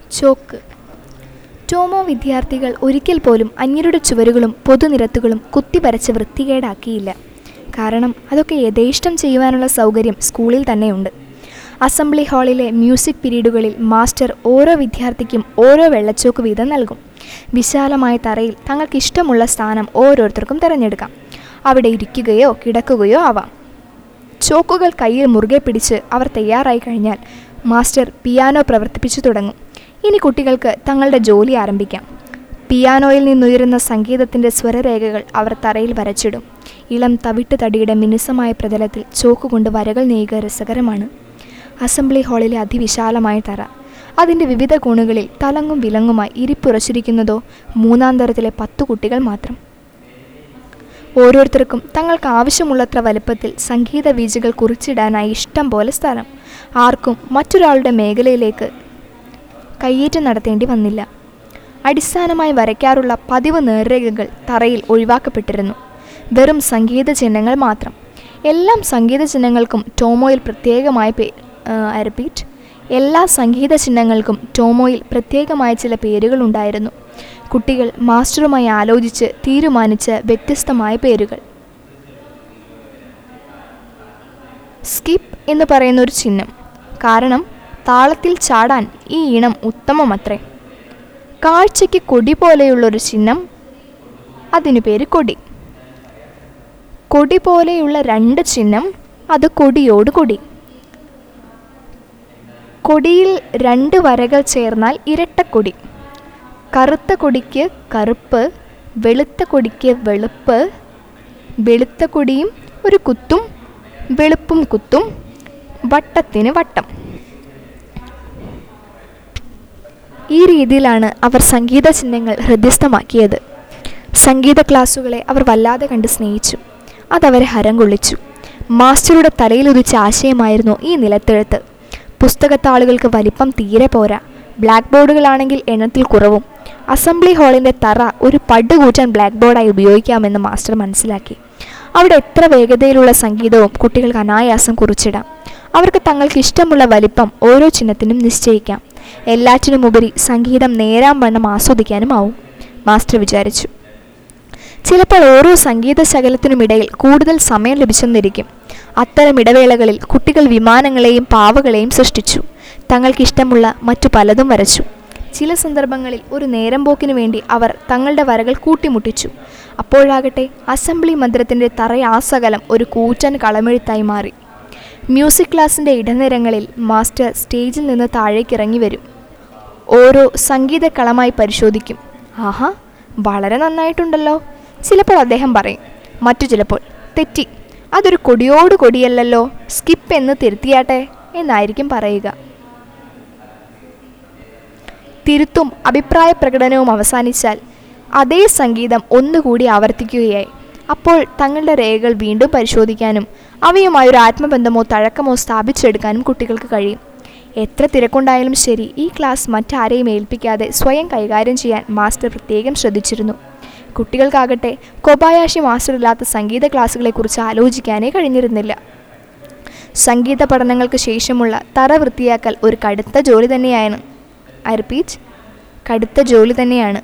Chalk. Tomo വിദ്യാർത്ഥികൾ ഒരിക്കൽ പോലും അന്യരുടെ ചുവരുകളും പൊതുനിരത്തുകളും കുത്തിവരച്ച് വൃത്തികേടാക്കിയില്ല. കാരണം അതൊക്കെ യഥേഷ്ടം ചെയ്യുവാനുള്ള സൗകര്യം സ്കൂളിൽ തന്നെയുണ്ട്. അസംബ്ലി ഹാളിലെ മ്യൂസിക് പീരീഡുകളിൽ മാസ്റ്റർ ഓരോ വിദ്യാർത്ഥിക്കും ഓരോ വെള്ളച്ചോക്ക് വീതം നൽകും. വിശാലമായ തറയിൽ തങ്ങൾക്കിഷ്ടമുള്ള സ്ഥാനം ഓരോരുത്തർക്കും തിരഞ്ഞെടുക്കാം. അവിടെ ഇരിക്കുകയോ കിടക്കുകയോ ആവാം. ചോക്കുകൾ കയ്യിൽ മുറുകെ പിടിച്ച് അവർ തയ്യാറായി കഴിഞ്ഞാൽ മാസ്റ്റർ പിയാനോ പ്രവർത്തിപ്പിച്ചു തുടങ്ങും. ഇനി കുട്ടികൾക്ക് തങ്ങളുടെ ജോലി ആരംഭിക്കാം. പിയാനോയിൽ നിന്നുയരുന്ന സംഗീതത്തിൻ്റെ സ്വരരേഖകൾ അവർ തറയിൽ വരച്ചിടും. ഇളം തവിട്ട് തടിയുടെ മിനുസമായ പ്രതലത്തിൽ ചോക്കുകൊണ്ട് വരകൾ നെയ്യുക രസകരമാണ്. അസംബ്ലി ഹാളിലെ അതിവിശാലമായ തറ, അതിൻ്റെ വിവിധ കോണുകളിൽ തലങ്ങും വിലങ്ങുമായി ഇരിപ്പുറച്ചിരിക്കുന്നതോ മൂന്നാം തരത്തിലെ 10 കുട്ടികൾ മാത്രം. ഓരോരുത്തർക്കും തങ്ങൾക്ക് ആവശ്യമുള്ളത്ര വലുപ്പത്തിൽ സംഗീത വീഴ്ചകൾ കുറിച്ചിടാനായി ഇഷ്ടം പോലെ സ്ഥലം. ആർക്കും മറ്റൊരാളുടെ മേഖലയിലേക്ക് കയ്യേറ്റം നടത്തേണ്ടി വന്നില്ല. അടിസ്ഥാനമായി വരയ്ക്കാറുള്ള പതിവ് നേർരേഖകൾ തറയിൽ ഒഴിവാക്കപ്പെട്ടിരുന്നു. വെറും സംഗീത ചിഹ്നങ്ങൾ മാത്രം. എല്ലാ സംഗീത ചിഹ്നങ്ങൾക്കും ടോമോയിൽ പ്രത്യേകമായ ചില പേരുകളുണ്ടായിരുന്നു. കുട്ടികൾ മാസ്റ്ററുമായി ആലോചിച്ച് തീരുമാനിച്ച വ്യത്യസ്തമായ പേരുകൾ. സ്കിപ്പ് എന്ന് പറയുന്ന ഒരു ചിഹ്നം. കാരണം താളത്തിൽ ചാടാൻ ഈ ഈണം ഉത്തമമത്രേ. കാഴ്ചയ്ക്ക് കൊടി പോലെയുള്ളൊരു ചിഹ്നം, അതിനു പേര് കൊടി. കൊടി പോലെയുള്ള 2 ചിഹ്നം, അത് കൊടിയോട് കൊടി. കൊടിയിൽ 2 വരകൾ ചേർന്നാൽ ഇരട്ടക്കൊടി. കറുത്ത കൊടിക്ക് കറുപ്പ്, വെളുത്ത കൊടിക്ക് വെളുപ്പ്, വെളുത്ത കൊടിയും ഒരു കുത്തും, വെളുപ്പും കുത്തും, വട്ടത്തിന് വട്ടം. ഈ രീതിയിലാണ് അവർ സംഗീത ചിഹ്നങ്ങൾ ഹൃദ്യസ്ഥമാക്കിയത്. സംഗീത ക്ലാസ്സുകളെ അവർ വല്ലാതെ കണ്ട് സ്നേഹിച്ചു. അതവരെ ഹരം കൊള്ളിച്ചു. മാസ്റ്ററുടെ തലയിലുദിച്ച ആശയമായിരുന്നു ഈ നിലത്തെഴുത്ത്. പുസ്തകത്താളുകൾക്ക് വലിപ്പം തീരെ പോരാ. ബ്ലാക്ക് ബോർഡുകളാണെങ്കിൽ എണ്ണത്തിൽ കുറവും. അസംബ്ലി ഹാളിൻ്റെ തറ ഒരു പടുകൂറ്റൻ ബ്ലാക്ക് ബോർഡായി ഉപയോഗിക്കാമെന്ന് മാസ്റ്റർ മനസ്സിലാക്കി. അവിടെ എത്ര വേഗതയിലുള്ള സംഗീതവും കുട്ടികൾക്ക് അനായാസം കുറിച്ചിടാം. അവർക്ക് തങ്ങൾക്ക് ഇഷ്ടമുള്ള വലിപ്പം ഓരോ ചിഹ്നത്തിനും നിശ്ചയിക്കാം. എല്ലാറ്റിനുമുപരി സംഗീതം നേരാം വണ്ണം ആസ്വദിക്കാനും ആവും, മാസ്റ്റർ വിചാരിച്ചു. ചിലപ്പോൾ ഓരോ സംഗീത ശകലത്തിനുമിടയിൽ കൂടുതൽ സമയം ലഭിച്ചെന്നിരിക്കും. അത്തരം ഇടവേളകളിൽ കുട്ടികൾ വിമാനങ്ങളെയും പാവകളെയും സൃഷ്ടിച്ചു. തങ്ങൾക്കിഷ്ടമുള്ള മറ്റു പലതും വരച്ചു. ചില സന്ദർഭങ്ങളിൽ ഒരു നേരം പോക്കിനു വേണ്ടി അവർ തങ്ങളുടെ വരകൾ കൂട്ടിമുട്ടിച്ചു. അപ്പോഴാകട്ടെ അസംബ്ലി മന്ദിരത്തിൻ്റെ തറയാസകലം ഒരു കൂറ്റൻ കളമെഴുത്തായി മാറി. മ്യൂസിക് ക്ലാസിൻ്റെ ഇടനേരങ്ങളിൽ മാസ്റ്റർ സ്റ്റേജിൽ നിന്ന് താഴേക്കിറങ്ങി വരും. ഓരോ സംഗീതക്കളമായി പരിശോധിക്കും. ആഹാ, വളരെ നന്നായിട്ടുണ്ടല്ലോ. ചിലപ്പോൾ അദ്ദേഹം പറയും. മറ്റു ചിലപ്പോൾ തെറ്റി, അതൊരു കൊടിയോട് കൊടിയല്ലല്ലോ, സ്കിപ്പ് എന്ന് തിരുത്തിയാട്ടെ എന്നായിരിക്കും പറയുക. തിരുത്തും അഭിപ്രായ പ്രകടനവും അവസാനിച്ചാൽ അതേ സംഗീതം ഒന്നുകൂടി ആവർത്തിക്കുകയായി. അപ്പോൾ തങ്ങളുടെ രേഖകൾ വീണ്ടും പരിശോധിക്കാനും അവയുമായൊരു ആത്മബന്ധമോ തഴക്കമോ സ്ഥാപിച്ചെടുക്കാനും കുട്ടികൾക്ക് കഴിയും. എത്ര തിരക്കുണ്ടായാലും ശരി, ഈ ക്ലാസ് മറ്റാരെയും ഏൽപ്പിക്കാതെ സ്വയം കൈകാര്യം ചെയ്യാൻ മാസ്റ്റർ പ്രത്യേകം ശ്രദ്ധിച്ചിരുന്നു. കുട്ടികൾക്കാകട്ടെ കൊബായാഷി മാസ്റ്റർ ഇല്ലാത്ത സംഗീത ക്ലാസ്സുകളെക്കുറിച്ച് ആലോചിക്കാനേ കഴിഞ്ഞിരുന്നില്ല. സംഗീത പഠനങ്ങൾക്ക് ശേഷമുള്ള തറ വൃത്തിയാക്കൽ ഒരു കടുത്ത ജോലി തന്നെയാണ്.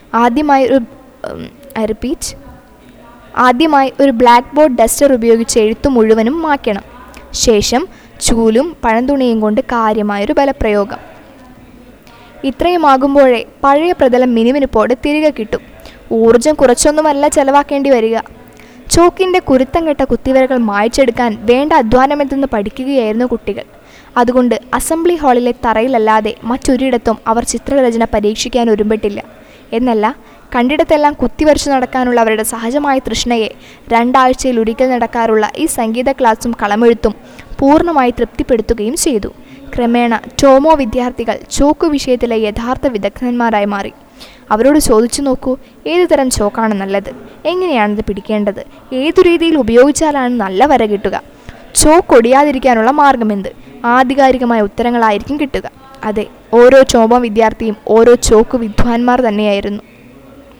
ആദ്യമായി ഒരു ബ്ലാക്ക് ബോർഡ് ഡസ്റ്റർ ഉപയോഗിച്ച് എഴുത്തു മുഴുവനും മായ്ക്കണം. ശേഷം ചൂലും പഴന്തുണിയും കൊണ്ട് കാര്യമായൊരു ബലപ്രയോഗം. ഇത്രയുമാകുമ്പോഴേ പഴയ പ്രതലം മിനുമിനുപ്പോടെ തിരികെ കിട്ടും. ഊർജം കുറച്ചൊന്നുമല്ല ചെലവാക്കേണ്ടി വരിക. ചോക്കിൻ്റെ കുരുത്തം കെട്ട കുത്തിവരകൾ മായ്ച്ചെടുക്കാൻ വേണ്ട അധ്വാനമെന്തെന്ന് പഠിക്കുകയായിരുന്നു കുട്ടികൾ. അതുകൊണ്ട് അസംബ്ലി ഹാളിലെ തറയിലല്ലാതെ മറ്റൊരിടത്തും അവർ ചിത്രരചന പരീക്ഷിക്കാൻ ഒരുമ്പെട്ടില്ല. എന്നല്ല, കണ്ടിടത്തെല്ലാം കുത്തിവരച്ചു നടക്കാനുള്ള അവരുടെ സഹജമായ തൃഷ്ണയെ 2 ആഴ്ചയിൽ ഒരിക്കൽ നടക്കാറുള്ള ഈ സംഗീത ക്ലാസും കളമെഴുത്തും പൂർണ്ണമായി തൃപ്തിപ്പെടുത്തുകയും ചെയ്തു. ക്രമേണ ടോമോ വിദ്യാർത്ഥികൾ ചോക്ക് വിഷയത്തിലെ യഥാർത്ഥ വിദഗ്ധന്മാരായി മാറി. അവരോട് ചോദിച്ചു നോക്കൂ, ഏതു തരം ചോക്കാണ് നല്ലത്, എങ്ങനെയാണത് പിടിക്കേണ്ടത്, ഏതു രീതിയിൽ ഉപയോഗിച്ചാലാണ് നല്ല വര കിട്ടുക, ചോക്ക് ഒടിയാതിരിക്കാനുള്ള മാർഗമെന്ത്, ആധികാരികമായ ഉത്തരങ്ങളായിരിക്കും കിട്ടുക. അതെ, ഓരോ ടോമോ വിദ്യാർത്ഥിയും ഓരോ ചോക്ക് വിദ്വാൻമാർ തന്നെയായിരുന്നു.